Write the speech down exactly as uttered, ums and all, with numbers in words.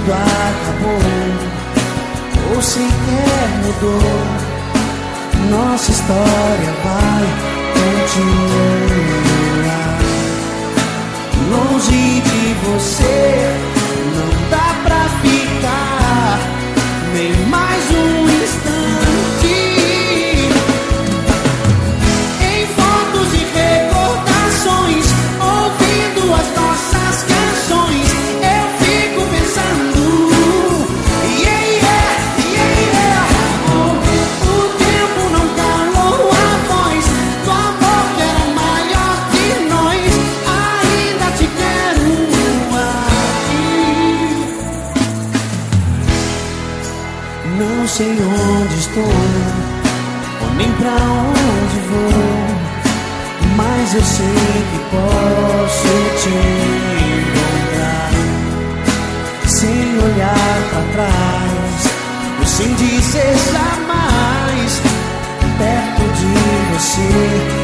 tudo acabou ou sequer mudou, nossa história vai continuar. Longe de você não dá pra ficar nem mais um instante. Em fotos e recordações, ouvindo as nossas canções, eu fico pensando, yeah, yeah, yeah, yeah. Oh, o tempo não calou a voz do amor que era maior que nós. Ainda te quero aqui. Não sei onde estou ou nem pra onde vou, mas eu sei que posso te encontrar, sem olhar pra trás, ou sem dizer jamais, perto de você.